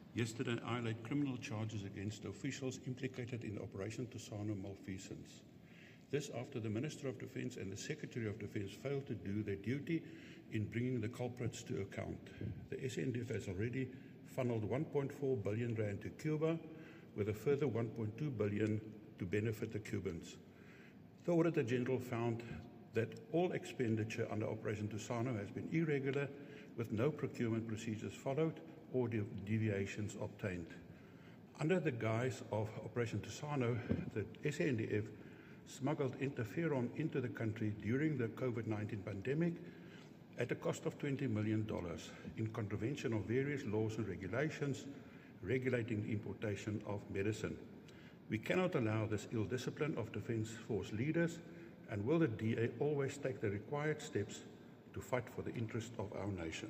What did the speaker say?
Yesterday, I laid criminal charges against officials implicated in Operation Tusano malfeasance. This after the Minister of Defence and the Secretary of Defence failed to do their duty in bringing the culprits to account. The SANDF has already funneled 1.4 billion rand to Cuba, with a further 1.2 billion to benefit the Cubans. The Auditor General found that all expenditure under Operation Tusano has been irregular, with no procurement procedures followed or deviations obtained. Under the guise of Operation Tusano, the SANDF smuggled interferon into the country during the COVID-19 pandemic at a cost of $20 million in contravention of various laws and regulations regulating the importation of medicine. We cannot allow this ill discipline of Defence Force leaders, and will the DA always take the required steps to fight for the interest of our nation?